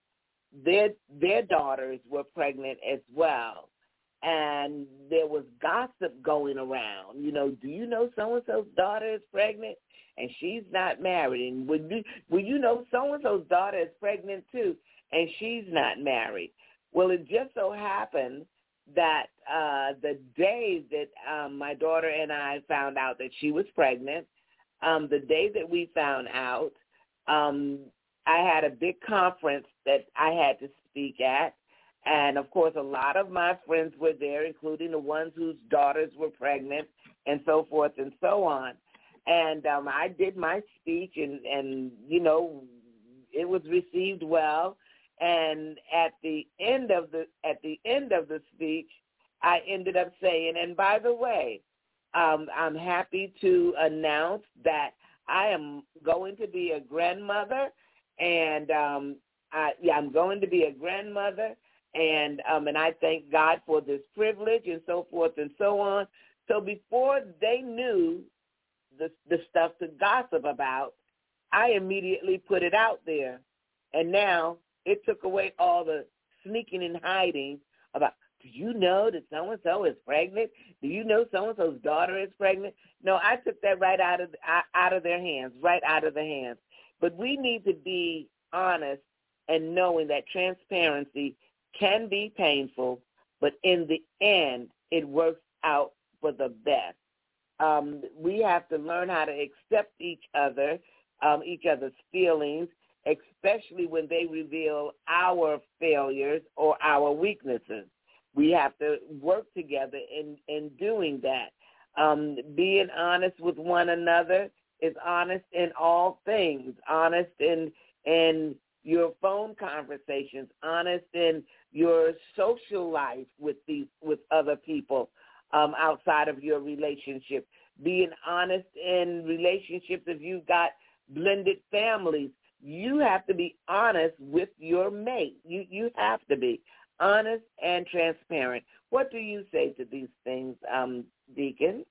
Speaker 3: their daughters were pregnant as well. And there was gossip going around. You know, do you know so-and-so's daughter is pregnant and she's not married? And will you know so-and-so's daughter is pregnant too and she's not married? Well, it just so happened that the day that my daughter and I found out that she was pregnant, the day that we found out, I had a big conference that I had to speak at. And, of course, a lot of my friends were there, including the ones whose daughters were pregnant and so forth and so on. And I did my speech, and you know, it was received well. And at the end of the speech, I ended up saying, and by the way, I'm happy to announce that I am going to be a grandmother, and I'm going to be a grandmother. And I thank God for this privilege and so forth and so on. So before they knew the stuff to gossip about, I immediately put it out there. And now it took away all the sneaking and hiding about, do you know that so-and-so is pregnant? Do you know so-and-so's daughter is pregnant? No, I took that right out of their hands, right out of the hands. But we need to be honest and knowing that transparency can be painful, but in the end, it works out for the best. We have to learn how to accept each other's feelings, especially when they reveal our failures or our weaknesses. We have to work together in doing that. Being honest with one another is honest in all things, honest in your phone conversations, honest in your social life with other people outside of your relationship, being honest in relationships. If you've got blended families, you have to be honest with your mate. You have to be honest and transparent. What do you say to these things, Deacon?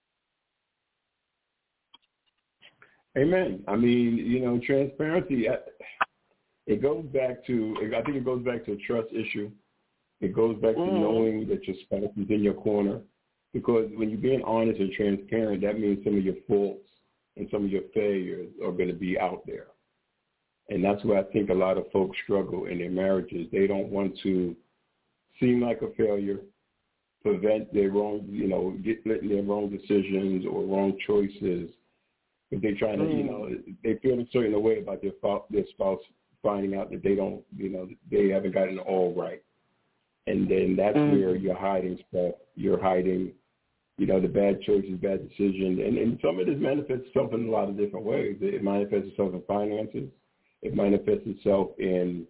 Speaker 5: Amen. I mean, transparency, it goes back to, I think it goes back to a trust issue. It goes back to knowing that your spouse is in your corner. Because when you're being honest and transparent, that means some of your faults and some of your failures are going to be out there. And that's where I think a lot of folks struggle in their marriages. They don't want to seem like a failure, prevent their wrong, their wrong decisions or wrong choices. If they're trying to, they feel a certain way about their spouse finding out that they don't, they haven't gotten it all right. And then that's where you're hiding stuff. You're hiding, the bad choices, bad decisions. And some of this manifests itself in a lot of different ways. It manifests itself in finances. It manifests itself in,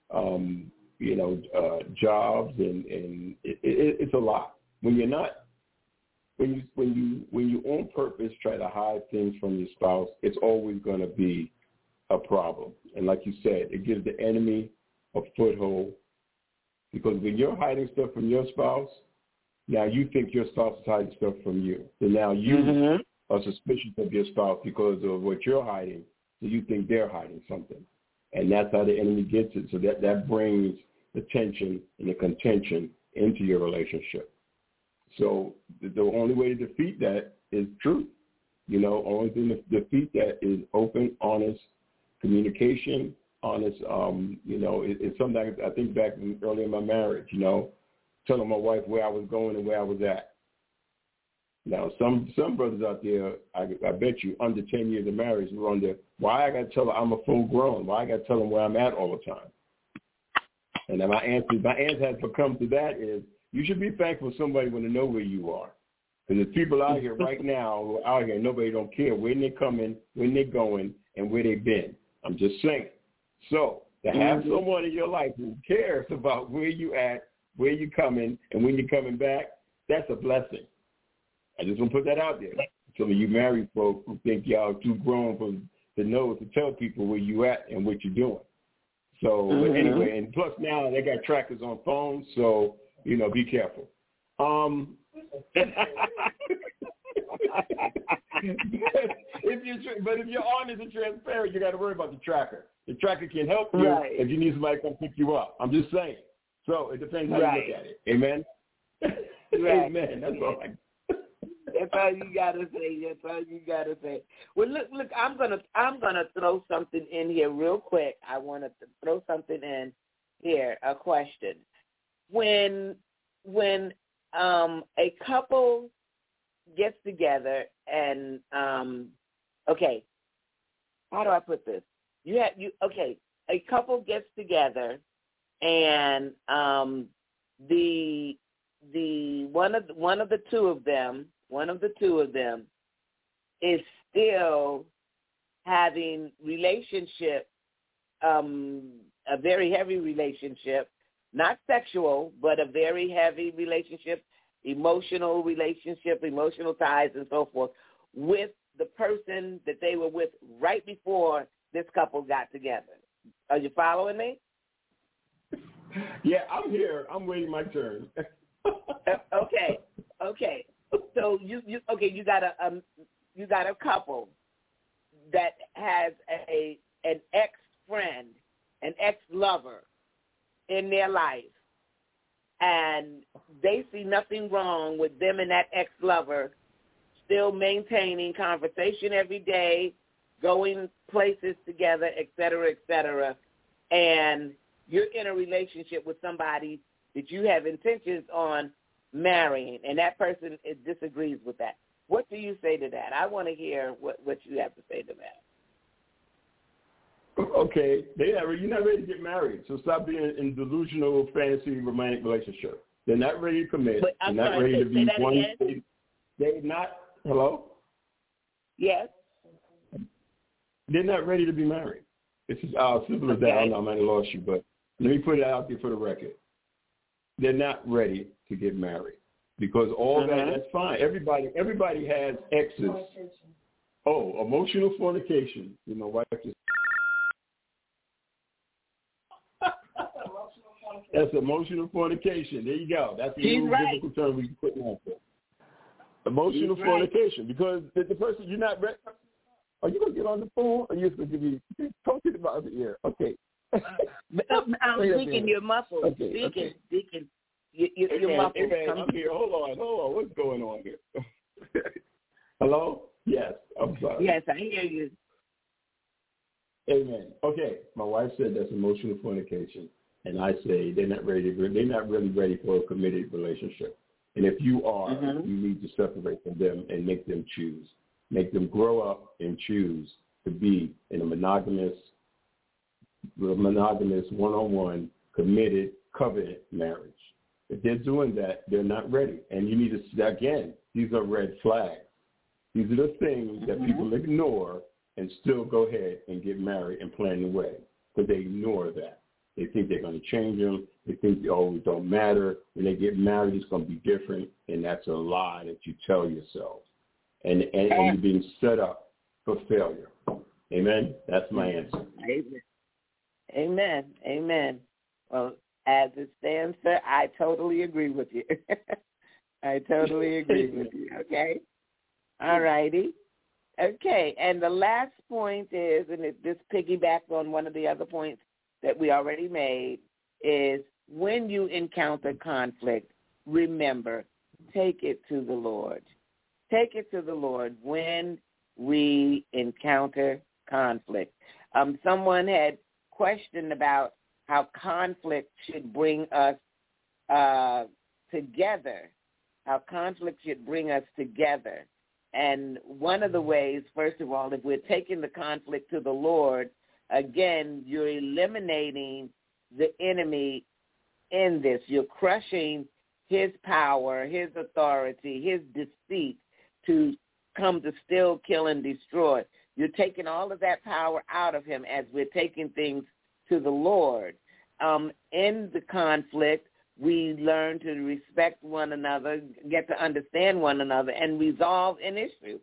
Speaker 5: jobs, and it's a lot. When you're not, when you on purpose try to hide things from your spouse, it's always going to be a problem. And like you said, it gives the enemy a foothold, because when you're hiding stuff from your spouse, now you think your spouse is hiding stuff from you. So now you are suspicious of your spouse because of what you're hiding. So you think they're hiding something. And that's how the enemy gets it. So that brings the tension and the contention into your relationship. So the only way to defeat that is truth. Only thing to defeat that is open, honest communication, honest, it's something I think back early in my marriage, telling my wife where I was going and where I was at. Now, some brothers out there, I bet you, under 10 years of marriage, wonder why I got to tell her I'm a full grown, why I got to tell them where I'm at all the time. And then my answer has become to that is, you should be thankful somebody want to know where you are. Because there's people out here right now who are out here, nobody don't care when they're coming, when they're going, and where they've been. I'm just saying. So to have someone in your life who cares about where you at, where you coming, and when you're coming back, that's a blessing. I just want to put that out there. Some of you married folks who think y'all too grown to know to tell people where you at and what you're doing. So but anyway, and plus now they got trackers on phones, so be careful. If you're honest and transparent, you got to worry about the tracker. The tracker can help you if you need somebody to come pick you up. I'm just saying. So it depends how you look at it. Amen. Amen. That's all.
Speaker 3: That's all you gotta say. That's all you gotta say. Well, look. I'm gonna throw something in here real quick. I want to throw something in here. A question. When a couple gets together and okay, how do I put this? A couple gets together and the one of the two of them is still having relationship, a very heavy relationship, not sexual, but a very heavy relationship, emotional ties and so forth, with the person that they were with right before this couple got together. Are you following me?
Speaker 5: Yeah, I'm here. I'm waiting my turn.
Speaker 3: Okay. So you got a couple that has an ex-friend, an ex-lover in their life, and they see nothing wrong with them and that ex-lover still maintaining conversation every day, going places together, et cetera, and you're in a relationship with somebody that you have intentions on marrying, and that person disagrees with that. What do you say to that? I want to hear what you have to say to that.
Speaker 5: Okay, you're not ready to get married, so stop being in delusional fantasy romantic relationship. They're not ready to commit. They're not ready to be one. They're not. Hello?
Speaker 3: Yes.
Speaker 5: They're not ready to be married. It's as simple as that. I know I might have lost you, but let me put it out there for the record. They're not ready to get married because all that's fine. Everybody has exes. Oh, emotional fornication. You know, wife just that's emotional fornication. There you go. That's the new biblical term we can put out there. Emotional fornication, because the person you're not ready. Are you gonna get on the phone, or are you just gonna give me talking about the ear? Okay.
Speaker 3: I'm thinking you're muffled.
Speaker 5: Okay.
Speaker 3: Deacon, you're muffled.
Speaker 5: Hey, I'm here. Hold on. What's going on here? Hello? Yes. I'm sorry.
Speaker 3: Yes, I hear you.
Speaker 5: Amen. Okay. My wife said that's emotional fornication, and I say they're not really ready for a committed relationship. And if you are, you need to separate from them and make them choose. Make them grow up and choose to be in a monogamous, one-on-one, committed, covenant marriage. If they're doing that, they're not ready. And you need to, again, these are red flags. These are the things that people ignore and still go ahead and get married and plan the wedding. Because they ignore that. They think they're going to change them. They think, oh, it don't matter. When they get married, it's going to be different. And that's a lie that you tell yourself. And you're being set up for failure. Amen? That's my answer.
Speaker 3: Amen. Well, as it stands, sir, I totally agree with you. I totally agree with you, okay? All righty. Okay, and the last point is, and this piggybacks on one of the other points that we already made, is when you encounter conflict, remember, take it to the Lord. Take it to the Lord when we encounter conflict. Someone had questioned about how conflict should bring us together, how conflict should bring us together. And one of the ways, first of all, if we're taking the conflict to the Lord, again, you're eliminating the enemy in this. You're crushing his power, his authority, his deceit to come to steal, kill, and destroy. You're taking all of that power out of him as we're taking things to the Lord. In the conflict, we learn to respect one another, get to understand one another, and resolve an issue.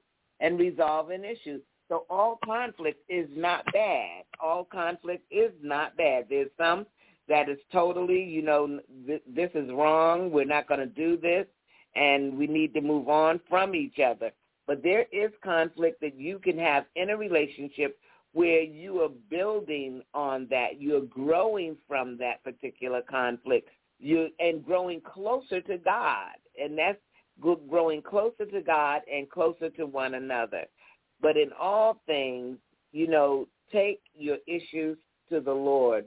Speaker 3: So all conflict is not bad. All conflict is not bad. There's some that is totally, this is wrong, we're not going to do this, and we need to move on from each other. But there is conflict that you can have in a relationship where you are building on that. You're growing from that particular conflict and growing closer to God. And that's growing closer to God and closer to one another. But in all things, take your issues to the Lord.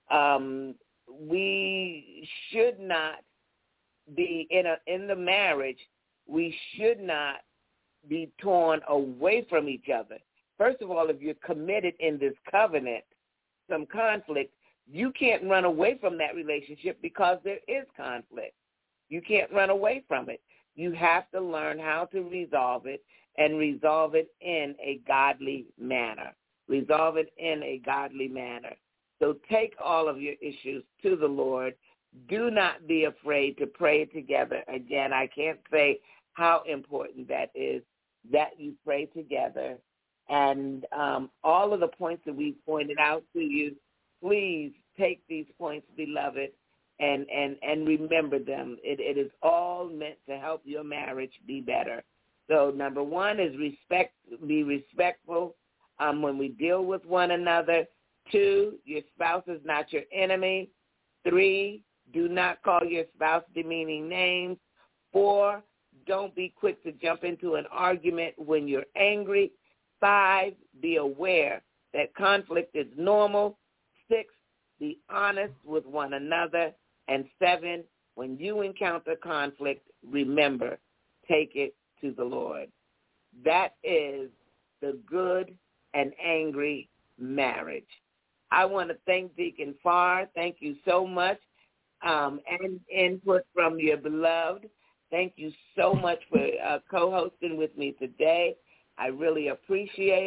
Speaker 3: We should not be in the marriage. We should not be torn away from each other. First of all, if you're committed in this covenant, some conflict, you can't run away from that relationship because there is conflict. You can't run away from it. You have to learn how to resolve it and resolve it in a godly manner. Resolve it in a godly manner. So take all of your issues to the Lord. Do not be afraid to pray together. Again, I can't say how important that is, that you pray together. And all of the points that we pointed out to you, please take these points, beloved, and remember them. It is all meant to help your marriage be better. So number one is be respectful when we deal with one another. 2, your spouse is not your enemy. 3, do not call your spouse demeaning names. 4, don't be quick to jump into an argument when you're angry. 5, be aware that conflict is normal. 6, be honest with one another. And 7, when you encounter conflict, remember, take it to the Lord. That is the good and angry marriage. I want to thank Deacon Farr. Thank you so much. And input from your beloved. Thank you so much for co-hosting with me today. I really appreciate it.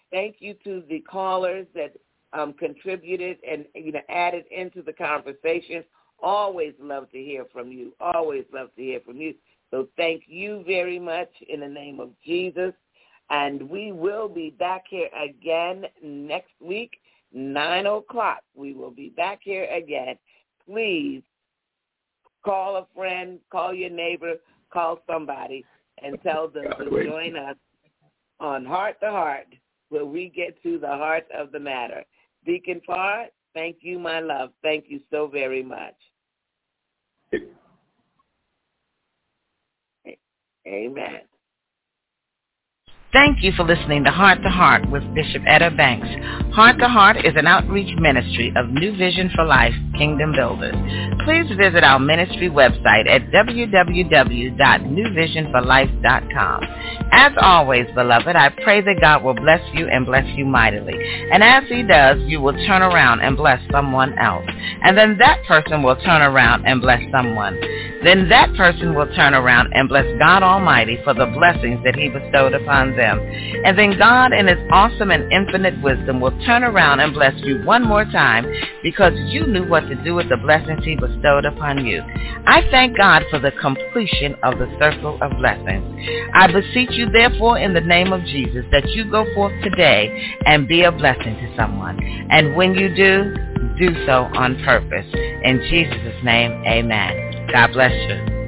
Speaker 3: Thank you to the callers that contributed and added into the conversation. Always love to hear from you. Always love to hear from you. So thank you very much in the name of Jesus. And we will be back here again next week, 9 o'clock. We will be back here again. Please call a friend, call your neighbor, call somebody, and tell them to join us on Heart to Heart, where we get to the heart of the matter. Deacon Farr, thank you, my love. Thank you so very much. Amen.
Speaker 8: Thank you for listening to Heart with Bishop Etta Banks. Heart to Heart is an outreach ministry of New Vision for Life Kingdom Builders. Please visit our ministry website at www.newvisionforlife.com. As always, beloved, I pray that God will bless you and bless you mightily. And as He does, you will turn around and bless someone else. And then that person will turn around and bless someone. Then that person will turn around and bless God Almighty for the blessings that He bestowed upon them. And then God, in His awesome and infinite wisdom, will turn around and bless you one more time because you knew what to do with the blessings He bestowed upon you. I thank God for the completion of the circle of blessings. I beseech you, therefore, in the name of Jesus, that you go forth today and be a blessing to someone. And when you do so on purpose. In Jesus' name, amen. God bless you.